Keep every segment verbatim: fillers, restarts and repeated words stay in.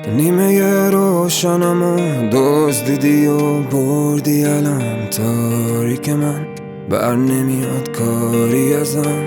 نیمه روشنمو دزدیدی و بردی الان تاریک من بر نمیاد کاری ازم.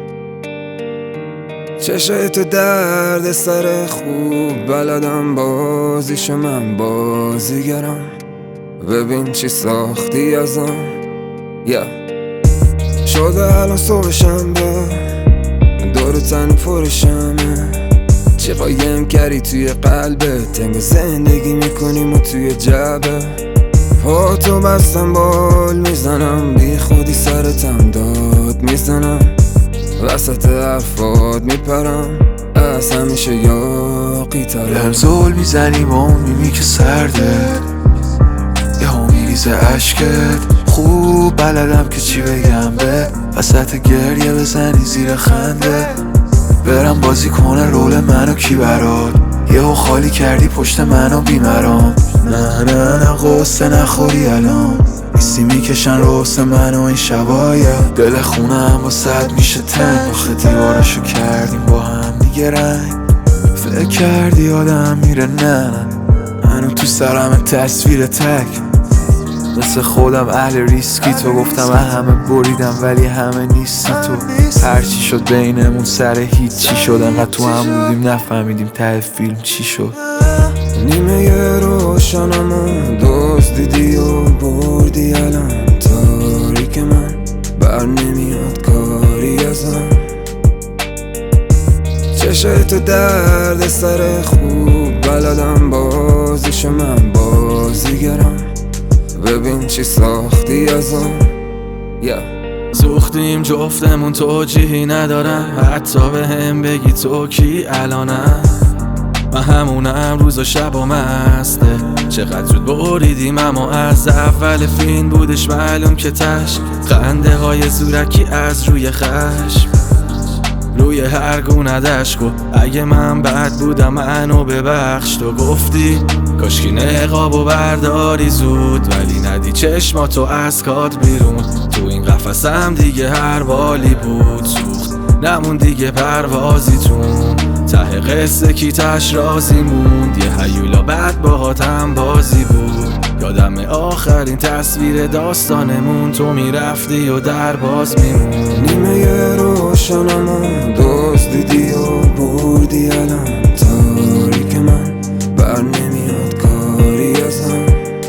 چشای تو درد سر خوب بلدم بازیشو من بازیگرم. ببین چی ساختی ازم yeah. شده الان صبح شنبه دور تن پرشمه. چه قایم کردی توی قلبت تنگ زندگی میکنیم و توی جبه. پا تو بستم بال میزنم بی خودی سرتم داد میزنم. وسط حرفات میپرم از همیشه یاقی ترم. بهم زول میزنی با اون میمی که سرده یه ها میریزه عشقت. خوب بلدم که چی بگم به وسط گریه بزنی زیر خنده. برم بازی کنه رول منو کی برات یه ها خالی کردی پشت منو بیمرام. نه نه نه قصه نخوری الان نیستی میکشن روست منو این شبایه. دل خونم با صد میشه تنگ آخه دیوارشو کردیم با هم دیگه رنگ. فکر کردی آدم میره نه منو تو سرم تصویر تک. مثل خودم اهل ریسکی تو گفتم همه بریدم ولی همه نیستی تو. هرچی شد بینمون سر هیچی شد انقدر تو هم بودیم نفهمیدیم ته فیلم چی شد. نیمه روشنمو دزدیدی و بردی الان تاریک من بر نمیاد کاری ازم. چشای تو درد سر خوب بلدم بازیشو من بازیگرم. ببین چی ساختی ازم yeah. زوختیم جفتمون توجیهی ندارم حتی به هم بگی تو کی الانم. من همونم روز و شب و مسته چقدر زود بریدیم اما از اول فیلم بودش معلوم که تش خنده های زورکی از روی خشم روی هر گونه دشکو. اگه من بد بودم منو ببخش تو گفتی کاشکی نقاب و برداری زود ولی ندی چشماتو از کات بیرون. تو این قفسم دیگه هر بالی بود سوخت نمون دیگه پروازیتون. ته قصه کی تش رازی موند یه هیولا بعد باهاتم بازی بود. یادم آخرین تصویر داستانمون تو میرفتی و در باز میمون. نیمه روشنمو دزدیدی و بردی الان تاریک من بر نمیاد کاری ازم.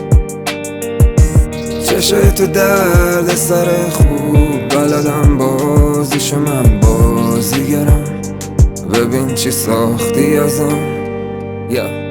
چشای تو درد سر خوب بلدم بازیشو من بازیگرم. ببین چی ساختی ازم yeah.